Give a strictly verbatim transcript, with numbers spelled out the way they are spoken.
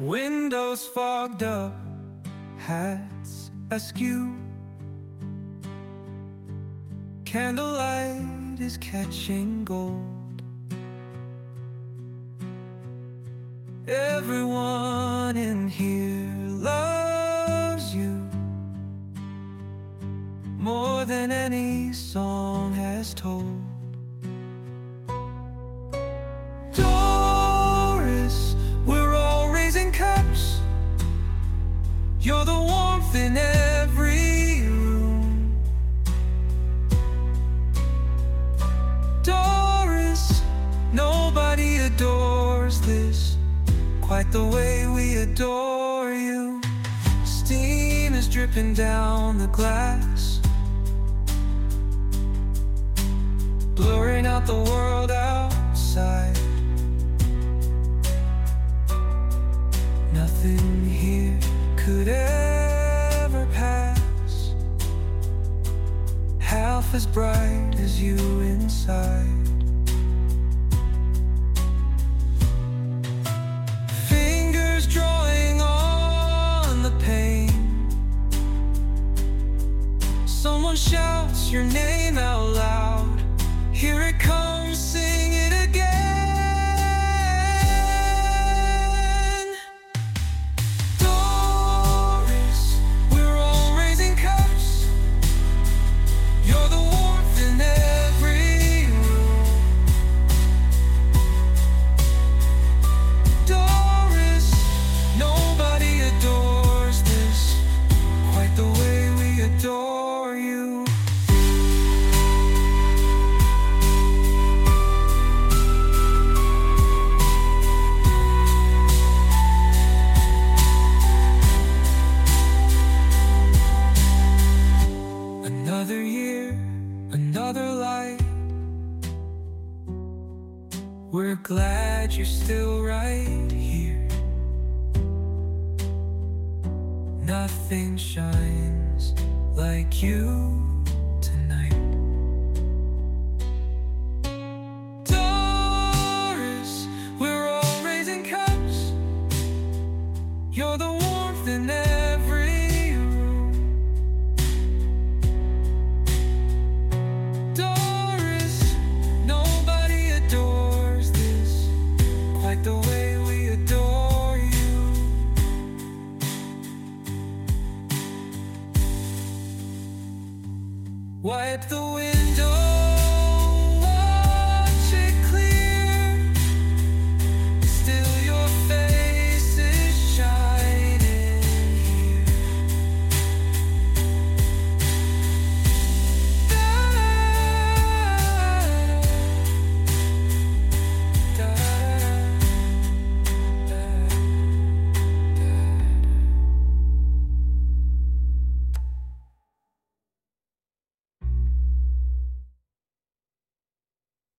Windows fogged up, hats askew. Candlelight is catching gold. Everyone in here loves you more than any song has told. Doris, we're all raising cups. You're the warmth in every room. Doris, nobody adores this quite the way we adore you. Steam is dripping down the glass, blurring out the world outside. Nothing here could ever pass half as bright as you inside. Fingers drawing on the pain. Someone shouts your name out loud. Here it comes, sing it again. Doris, we're all raising cups. You're the warmth in every room. Doris, nobody adores this quite the way we adore you. Another year, another light. We're glad you're still right here. Nothing shines like you tonight. Doris, we're all raising cups. You're the warmth in every room. Doris, nobody adores this quite the way we adore you. Wipe the wind